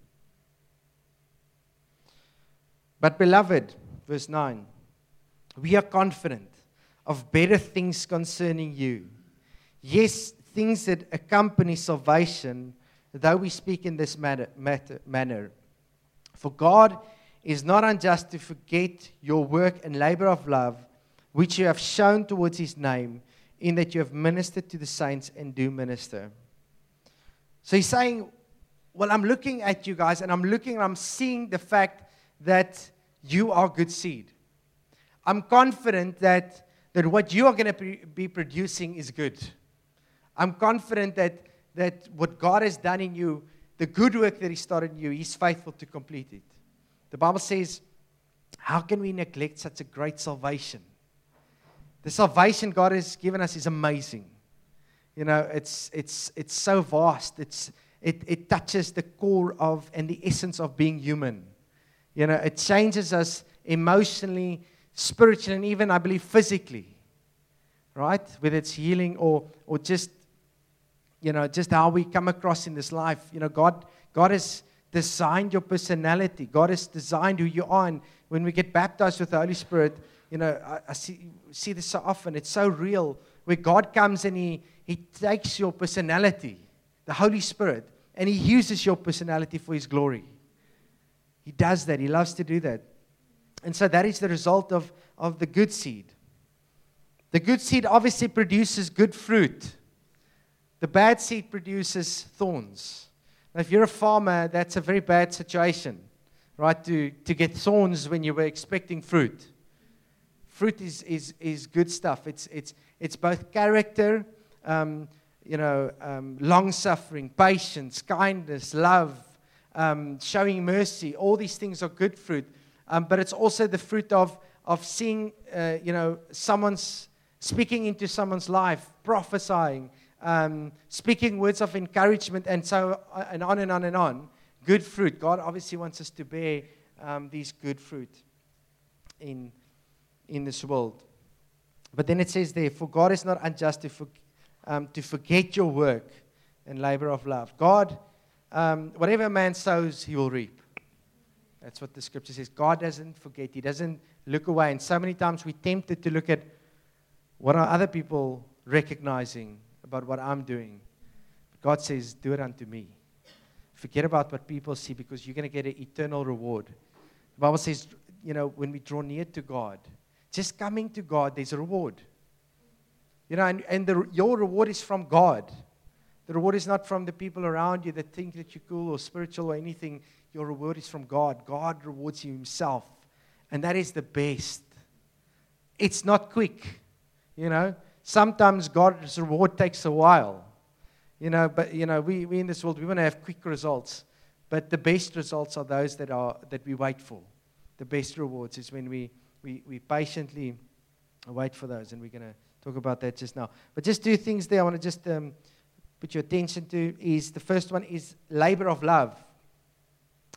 But beloved, verse nine, we are confident of better things concerning you. Yes, things that accompany salvation, though we speak in this matter, matter, manner. For God is not unjust to forget your work and labor of love, which you have shown towards his name, in that you have ministered to the saints and do minister. So he's saying, well, I'm looking at you guys, and I'm looking, and I'm seeing the fact that you are good seed. I'm confident that, that what you are going to be producing is good. I'm confident that, that what God has done in you, the good work that he started in you, he's faithful to complete it. The Bible says, how can we neglect such a great salvation? The salvation God has given us is amazing. You know, it's it's it's so vast. It's it it touches the core of and the essence of being human. You know, it changes us emotionally, spiritually, and even I believe physically. Right? Whether it's healing or or just you know, just how we come across in this life. You know, God God has designed your personality. God has designed who you are. And when we get baptized with the Holy Spirit, you know, I, I see see this so often. It's so real. Where God comes and He He takes your personality, the Holy Spirit, and He uses your personality for His glory. He does that. He loves to do that. And so that is the result of, of the good seed. The good seed obviously produces good fruit. The bad seed produces thorns. Now, if you're a farmer, that's a very bad situation, right? To, to get thorns when you were expecting fruit. Fruit is, is, is good stuff. It's, it's, it's both character, um, you know, um, long-suffering, patience, kindness, love, um, showing mercy. All these things are good fruit. Um, but it's also the fruit of, of seeing, uh, you know, someone's, speaking into someone's life, prophesying, um, speaking words of encouragement, and so uh, and on and on and on. Good fruit. God obviously wants us to bear um, these good fruit in in this world. But then it says there, for God is not unjust to, for, um, to forget your work and labor of love. God, um, whatever a man sows, he will reap. That's what the scripture says. God doesn't forget. He doesn't look away. And so many times we're tempted to look at what are other people recognizing about what I'm doing. But God says, do it unto me. Forget about what people see, because you're going to get an eternal reward. The Bible says, you know, when we draw near to God, just coming to God, there's a reward. You know, and, and the, your reward is from God. The reward is not from the people around you that think that you're cool or spiritual or anything. Your reward is from God. God rewards you Himself. And that is the best. It's not quick. You know, sometimes God's reward takes a while. You know, but, you know, we, we in this world, we want to have quick results. But the best results are those that are that we wait for. The best rewards is when we We, we patiently wait for those, and we're going to talk about that just now. But just two things there I want to just um, put your attention to is, the first one is labor of love.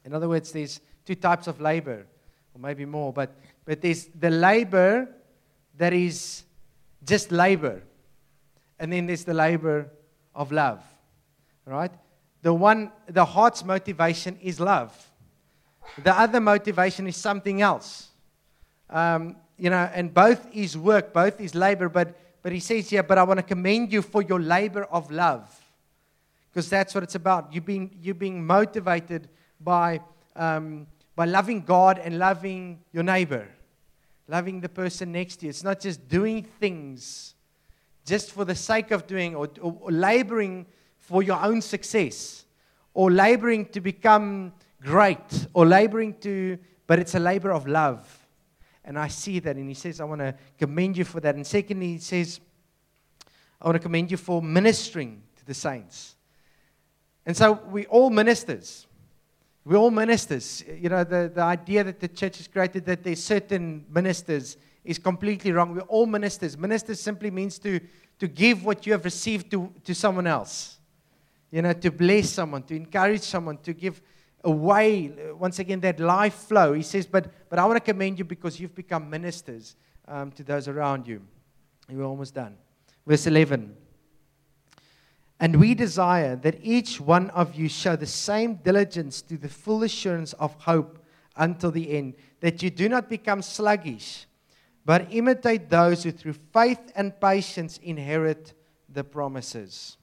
In other words, there's two types of labor, or maybe more, but, but there's the labor that is just labor. And then there's the labor of love, right? The one, the heart's motivation is love. The other motivation is something else. Um, you know, and both is work, both is labor, but, but he says here, but I want to commend you for your labor of love. Because that's what it's about. You're being, you're being motivated by, um, by loving God and loving your neighbor. Loving the person next to you. It's not just doing things just for the sake of doing, or, or, or laboring for your own success, or laboring to become great, or laboring to, but it's a labor of love. And I see that, and he says, I want to commend you for that. And secondly, he says, I want to commend you for ministering to the saints. And so we all ministers. We're all ministers. You know, the, the idea that the church has created that there's certain ministers is completely wrong. We're all ministers. Ministers simply means to, to give what you have received to, to someone else. You know, to bless someone, to encourage someone, to give away, once again, that life flow. He says, but, but I want to commend you because you've become ministers um, to those around you. We're almost done. Verse eleven. And we desire that each one of you show the same diligence to the full assurance of hope until the end, that you do not become sluggish, but imitate those who through faith and patience inherit the promises.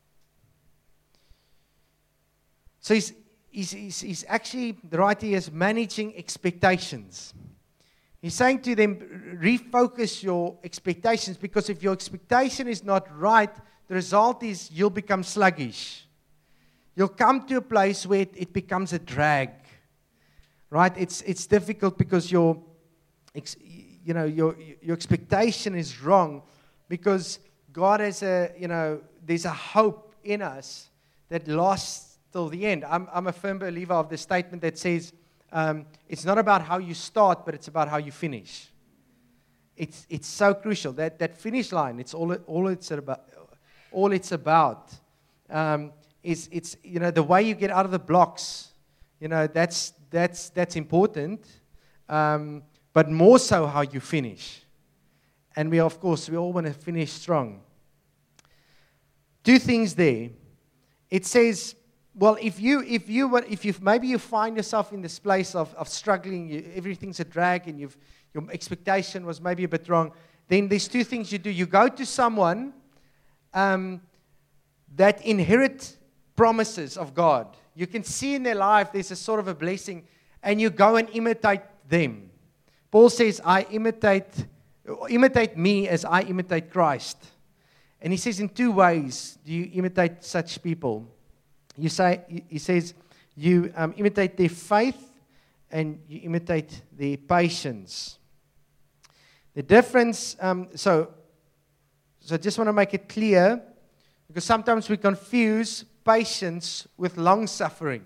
So he's, he's, he's, he's actually, the writer is managing expectations. He's saying to them, refocus your expectations, because if your expectation is not right, the result is you'll become sluggish. You'll come to a place where it, it becomes a drag, right? It's it's difficult because your, you know, your your expectation is wrong, because God has a, you know, there's a hope in us that lasts till the end. I'm I'm a firm believer of the statement that says um, it's not about how you start, but it's about how you finish. It's it's so crucial that that finish line. It's all all it's about. All it's about um, is it's you know the way you get out of the blocks. You know that's that's that's important, um, but more so how you finish. And we of course we all want to finish strong. Two things there. It says, well, if you if you were if you maybe you find yourself in this place of of struggling, you, everything's a drag, and you've your expectation was maybe a bit wrong. Then there's two things you do. You go to someone Um, that inherit promises of God. You can see in their life there's a sort of a blessing, and you go and imitate them. Paul says, I imitate, imitate me as I imitate Christ. And he says in two ways do you imitate such people. You say, he says, you um, imitate their faith, and you imitate their patience. The difference, um, so So I just want to make it clear, because sometimes we confuse patience with long-suffering.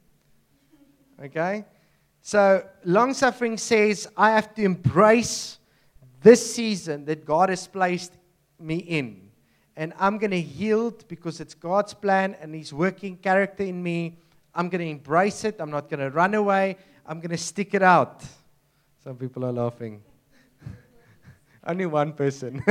Okay? So long-suffering says, I have to embrace this season that God has placed me in. And I'm going to yield because it's God's plan and He's working character in me. I'm going to embrace it. I'm not going to run away. I'm going to stick it out. Some people are laughing. Only one person.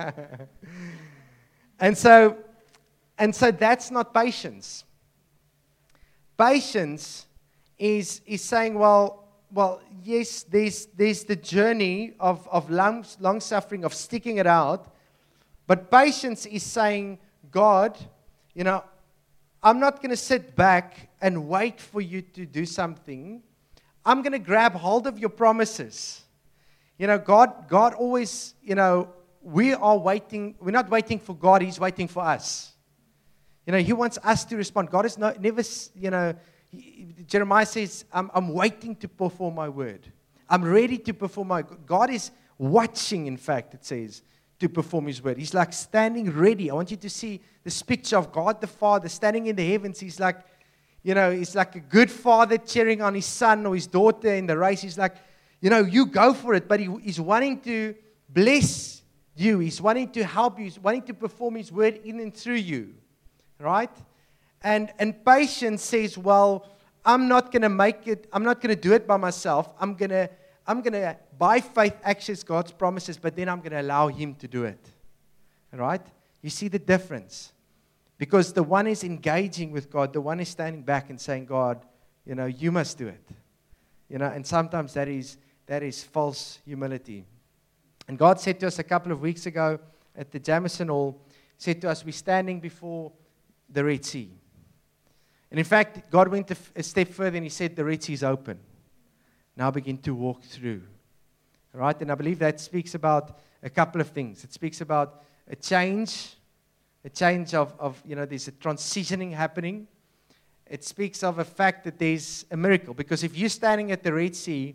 and so, and so that's not patience. Patience is is saying, well, well, yes, there's there's the journey of of long long suffering, of sticking it out, but patience is saying, God, you know, I'm not going to sit back and wait for you to do something. I'm going to grab hold of your promises. You know, God, God always, you know, we are waiting. We're not waiting for God. He's waiting for us. You know, He wants us to respond. God is not, never, you know, he, Jeremiah says, I'm, I'm waiting to perform my word. I'm ready to perform my, God is watching, in fact, it says, to perform His word. He's like standing ready. I want you to see this picture of God the Father standing in the heavens. He's like, you know, he's like a good father cheering on his son or his daughter in the race. He's like, you know, you go for it, but he, he's wanting to bless you. He's wanting to help you. He's wanting to perform His word in and through you, right? And and patience says, well, I'm not going to make it, I'm not going to do it by myself. I'm going to, I'm going to, by faith, access God's promises, but then I'm going to allow Him to do it. All right? You see the difference? Because the one is engaging with God, the one is standing back and saying, God, you know, you must do it. You know, and sometimes that is that is false humility. And God said to us a couple of weeks ago at the Jamison Hall, said to us, we're standing before the Red Sea. And in fact, God went a step further and He said, the Red Sea is open. Now begin to walk through. All right? And I believe that speaks about a couple of things. It speaks about a change, a change of, of you know, there's a transitioning happening. It speaks of a fact that there's a miracle. Because if you're standing at the Red Sea,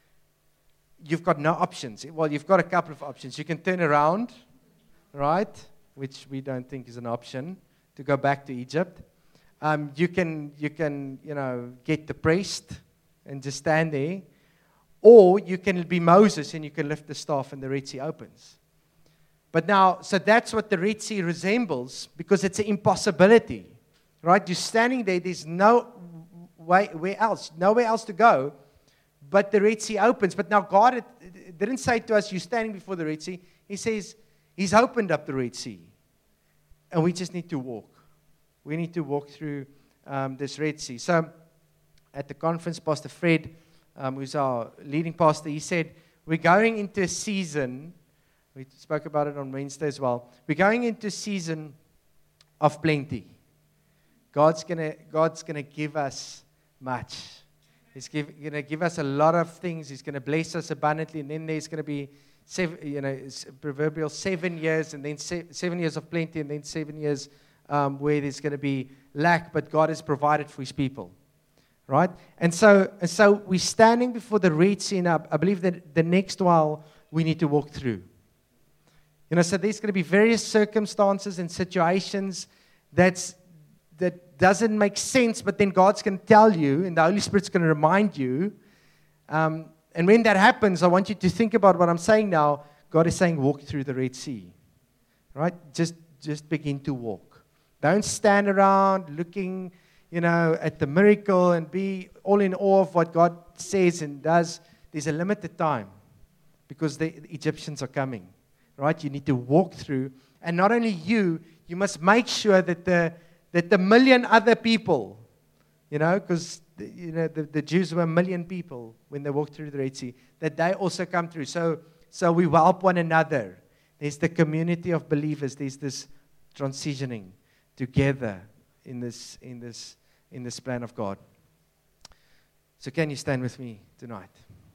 you've got no options. Well, you've got a couple of options. You can turn around, right, which we don't think is an option, to go back to Egypt. Um, you can, you can, you know, get depressed and just stand there. Or you can be Moses and you can lift the staff and the Red Sea opens. But now, so that's what the Red Sea resembles because it's an impossibility. Right? You're standing there, there's no way where else, nowhere else to go, but the Red Sea opens. But now God it, it didn't say to us, you're standing before the Red Sea. He says, He's opened up the Red Sea. And we just need to walk. We need to walk through um, this Red Sea. So at the conference, Pastor Fred, um, who's our leading pastor, he said, we're going into a season, we spoke about it on Wednesday as well, we're going into a season of plenty. God's gonna God's gonna give us much. He's give, gonna give us a lot of things. He's gonna bless us abundantly, and then there's gonna be seven, you know, proverbial seven years, and then se- seven years of plenty, and then seven years um, where there's gonna be lack. But God has provided for His people, right? And so, and so we're standing before the Red Sea, and I, I believe that the next while we need to walk through. You know, so there's gonna be various circumstances and situations that's that doesn't make sense, but then God's going to tell you, and the Holy Spirit's going to remind you. Um, and when that happens, I want you to think about what I'm saying now. God is saying, walk through the Red Sea. Right? Just, just begin to walk. Don't stand around looking, you know, at the miracle and be all in awe of what God says and does. There's a limited time because the Egyptians are coming. Right? You need to walk through. And not only you, you must make sure that the that the million other people, you know, because you know the, the Jews were a million people when they walked through the Red Sea, that they also come through. So, so we help one another. There's the community of believers. There's this transitioning together in this in this in this plan of God. So, can you stand with me tonight?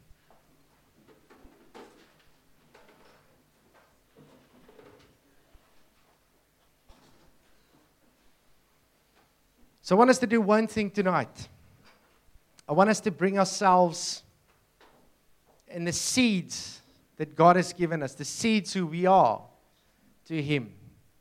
So I want us to do one thing tonight. I want us to bring ourselves and the seeds that God has given us, the seeds who we are, to Him.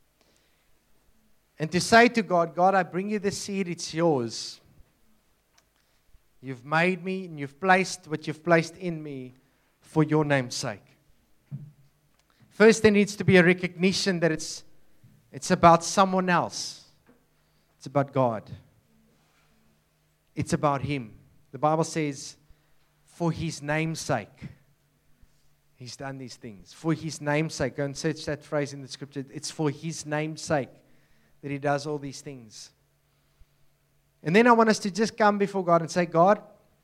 And to say to God, God, I bring you the seed, it's yours. You've made me and you've placed what you've placed in me for your name's sake. First, there needs to be a recognition that it's, it's about someone else. It's about God. It's about Him. The Bible says, for His name's sake, He's done these things. For His name's sake. Go and search that phrase in the scripture. It's for His name's sake that He does all these things. And then I want us to just come before God and say, God,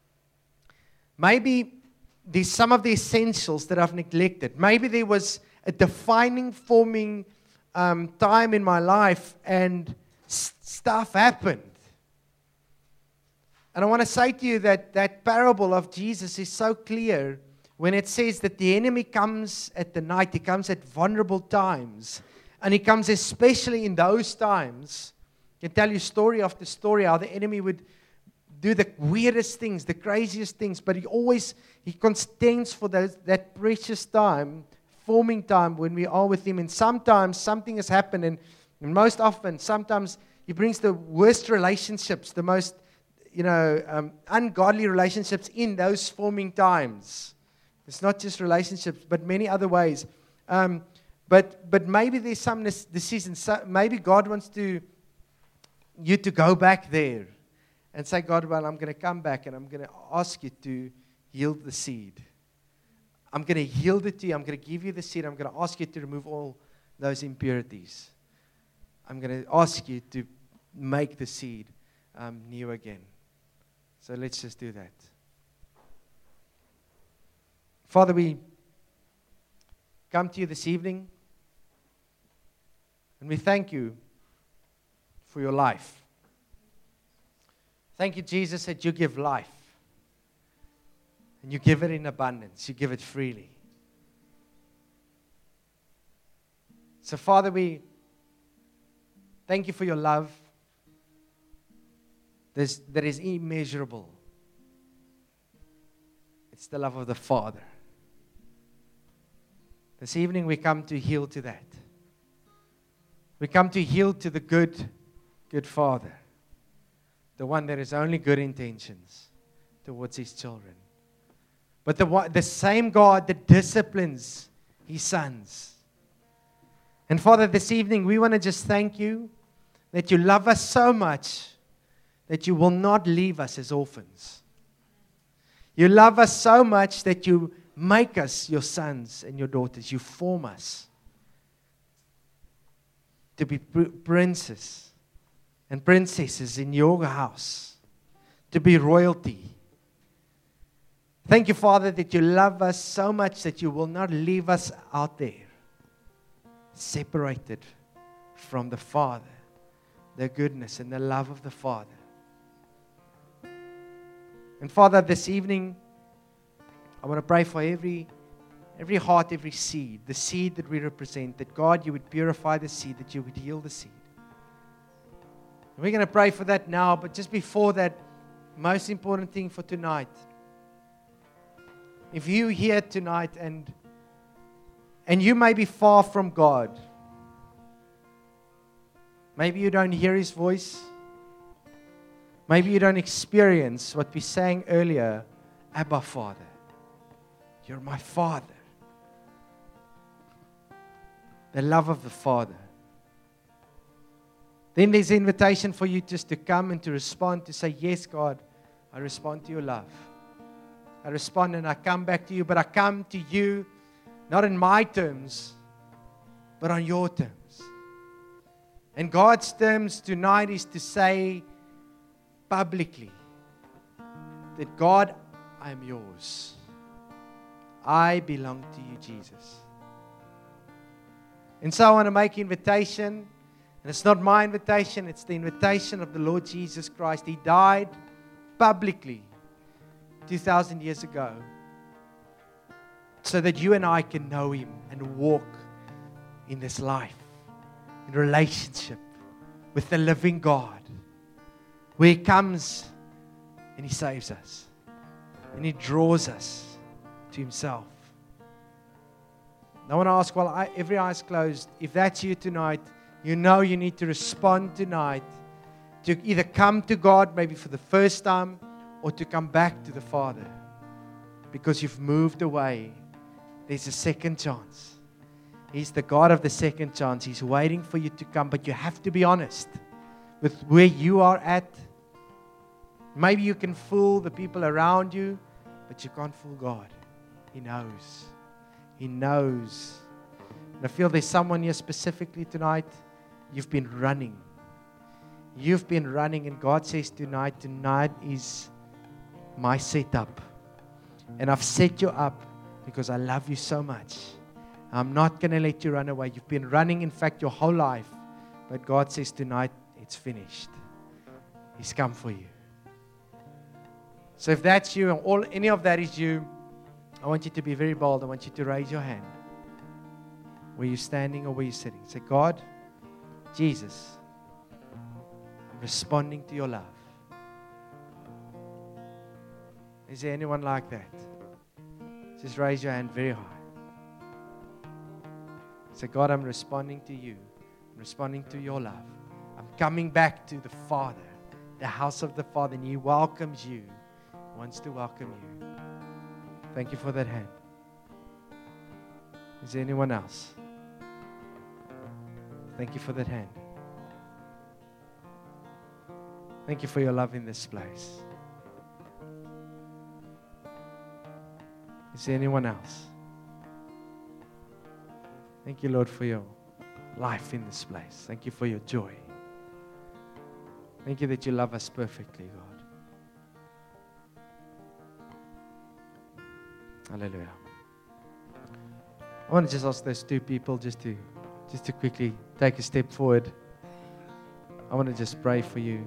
maybe there's some of the essentials that I've neglected. Maybe there was a defining, forming um, time in my life and stuff happened. And I want to say to you that that parable of Jesus is so clear when it says that the enemy comes at the night, he comes at vulnerable times, and he comes especially in those times. I can tell you story after story how the enemy would do the weirdest things, the craziest things, but he always, he contends for those, that precious time, forming time when we are with him. And sometimes something has happened, and And most often, sometimes He brings the worst relationships, the most, you know, um, ungodly relationships in those forming times. It's not just relationships, but many other ways. Um, but but maybe there's some decisions. So maybe God wants to you to go back there and say, God, well, I'm going to come back and I'm going to ask you to yield the seed. I'm going to yield it to you. I'm going to give you the seed. I'm going to ask you to remove all those impurities. I'm going to ask you to make the seed um, new again. So let's just do that. Father, we come to you this evening and we thank you for your life. Thank you, Jesus, that you give life. And you give it in abundance. You give it freely. So, Father, we thank you for your love. There's, that is immeasurable. It's the love of the Father. This evening we come to yield to that. We come to yield to the good, good Father. The one that has only good intentions towards his children. But the, one, the same God that disciplines his sons. And Father, this evening we want to just thank you that you love us so much that you will not leave us as orphans. You love us so much that you make us your sons and your daughters. You form us to be pr- princes and princesses in your house, to be royalty. Thank you, Father, that you love us so much that you will not leave us out there, separated from the Father, the goodness and the love of the Father. And Father, this evening, I want to pray for every, every heart, every seed, the seed that we represent, that God, you would purify the seed, that you would heal the seed. And we're going to pray for that now, but just before that, most important thing for tonight. If you here tonight and, and you may be far from God, maybe you don't hear His voice, maybe you don't experience what we sang earlier, Abba, Father. You're my Father. The love of the Father. Then there's an invitation for you just to come and to respond, to say, yes, God, I respond to your love. I respond and I come back to you, but I come to you not in my terms, but on your terms. And God's terms tonight is to say publicly that God, I am yours. I belong to you, Jesus. And so I want to make invitation, and it's not my invitation, it's the invitation of the Lord Jesus Christ. He died publicly two thousand years ago so that you and I can know Him and walk in this life, in relationship with the living God, where He comes and He saves us and He draws us to Himself. I want to ask, while I, every eye is closed, if that's you tonight, you know you need to respond tonight to either come to God maybe for the first time or to come back to the Father because you've moved away. There's a second chance. He's the God of the second chance. He's waiting for you to come, but you have to be honest with where you are at. Maybe you can fool the people around you, but you can't fool God. He knows. He knows. And I feel there's someone here specifically tonight. You've been running. You've been running, and God says tonight, tonight is my setup. And I've set you up because I love you so much. I'm not going to let you run away. You've been running, in fact, your whole life. But God says tonight, it's finished. He's come for you. So if that's you, and all any of that is you, I want you to be very bold. I want you to raise your hand. Where you're standing or where you're sitting. Say, God, Jesus, I'm responding to your love. Is there anyone like that? Just raise your hand very high. Say, God, I'm responding to you. I'm responding to your love. I'm coming back to the Father, the house of the Father, and He welcomes you. He wants to welcome you. Thank you for that hand. Is there anyone else? Thank you for that hand. Thank you for your love in this place. Is there anyone else? Thank you, Lord, for your life in this place. Thank you for your joy. Thank you that you love us perfectly, God. Hallelujah. I want to just ask those two people just to just to quickly take a step forward. I want to just pray for you.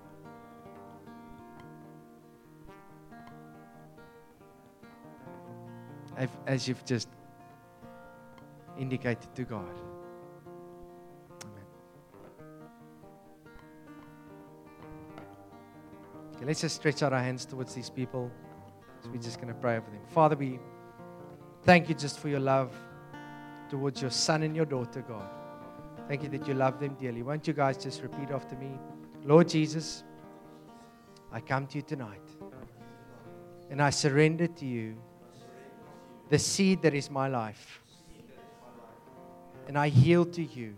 As you've just indicated to God. Amen. Okay, let's just stretch out our hands towards these people. So we're just going to pray over them. Father, we thank you just for your love towards your son and your daughter, God. Thank you that you love them dearly. Won't you guys just repeat after me? Lord Jesus, I come to you tonight and I surrender to you the seed that is my life. And I yield to you.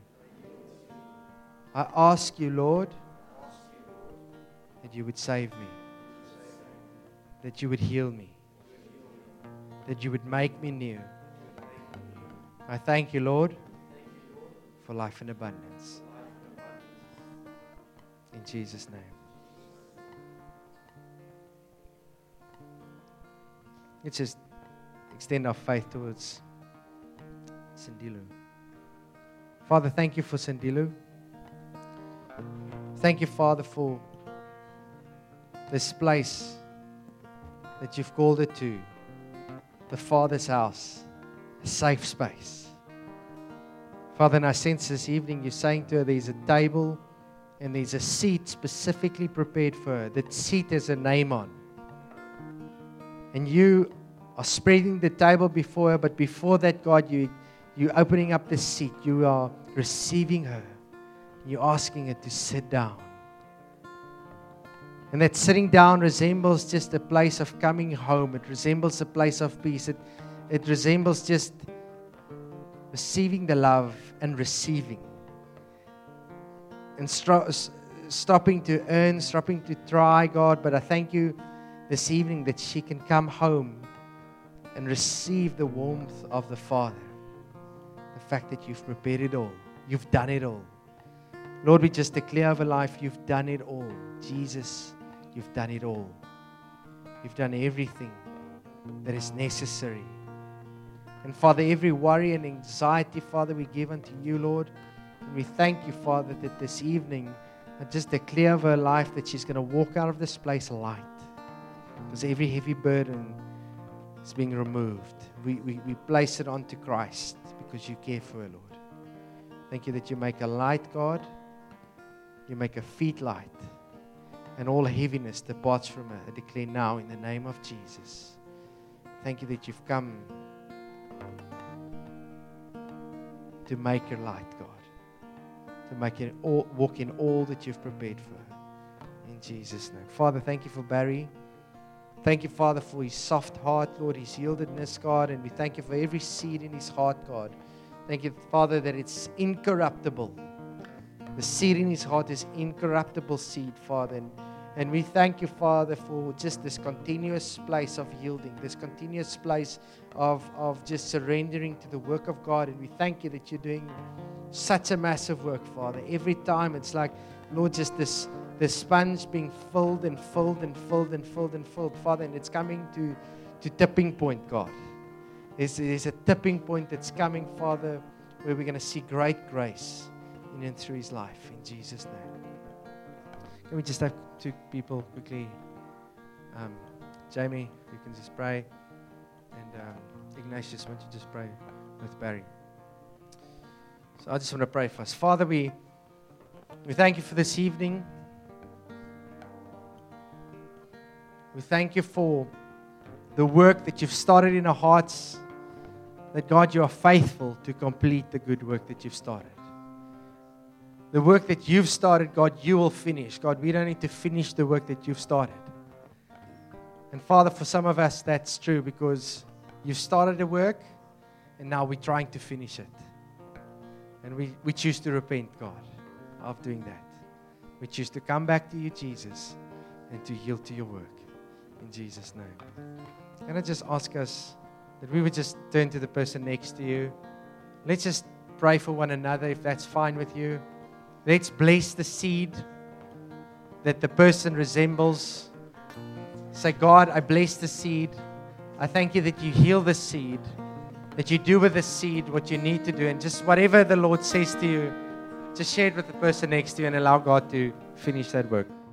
I ask you, Lord, that you would save me. That you would heal me. That you would make me new. I thank you, Lord, for life in abundance. In Jesus' name. Let's just extend our faith towards Sandilu. Father, thank you for Sandilu. Thank you, Father, for this place that you've called it to, the Father's house, a safe space. Father, and I sense this evening you're saying to her there's a table and there's a seat specifically prepared for her. That seat has a name on. And you are spreading the table before her, but before that, God, you, you're opening up the seat. You are receiving her. You're asking her to sit down. And that sitting down resembles just a place of coming home. It resembles a place of peace. It, it resembles just receiving the love and receiving. And stro- stopping to earn, stopping to try, God. But I thank you this evening that she can come home and receive the warmth of the Father. The fact that you've prepared it all. You've done it all. Lord, we just declare over life, you've done it all. Jesus, you've done it all. You've done everything that is necessary. And Father, every worry and anxiety, Father, we give unto you, Lord. And we thank you, Father, that this evening, I just declare over her life that she's going to walk out of this place light. Because every heavy burden is being removed. We, we, we place it onto Christ because you care for her, Lord. Thank you that you make a light, God. You make her feet light. And all heaviness departs from her. I declare now in the name of Jesus. Thank you that you've come to make her light, God. To make her all, walk in all that you've prepared for her. In Jesus' name. Father, thank you for Barry. Thank you, Father, for his soft heart, Lord, his yieldedness, God. And we thank you for every seed in his heart, God. Thank you, Father, that it's incorruptible. The seed in his heart is incorruptible seed, Father. And, and we thank you, Father, for just this continuous place of yielding, this continuous place of, of just surrendering to the work of God. And we thank you that you're doing such a massive work, Father. Every time it's like, Lord, just this the sponge being filled and filled and filled and filled and filled, Father, and it's coming to, to tipping point, God. There's, there's a tipping point that's coming, Father, where we're going to see great grace in and through his life, in Jesus' name. Can we just have two people quickly? Um, Jamie, if you can just pray, and um, Ignatius, why don't you just pray with Barry? So I just want to pray for us. Father, we, we thank you for this evening. We thank you for the work that you've started in our hearts, that God, you are faithful to complete the good work that you've started. The work that you've started, God, you will finish. God, we don't need to finish the work that you've started. And Father, for some of us, that's true because you've started the work and now we're trying to finish it. And we, we choose to repent, God, of doing that. We choose to come back to you, Jesus, and to yield to your work. In Jesus' name. Can I just ask us that we would just turn to the person next to you? Let's just pray for one another if that's fine with you. Let's bless the seed that the person resembles. Say, God, I bless the seed. I thank you that you heal the seed, that you do with the seed what you need to do. And just whatever the Lord says to you, just share it with the person next to you and allow God to finish that work.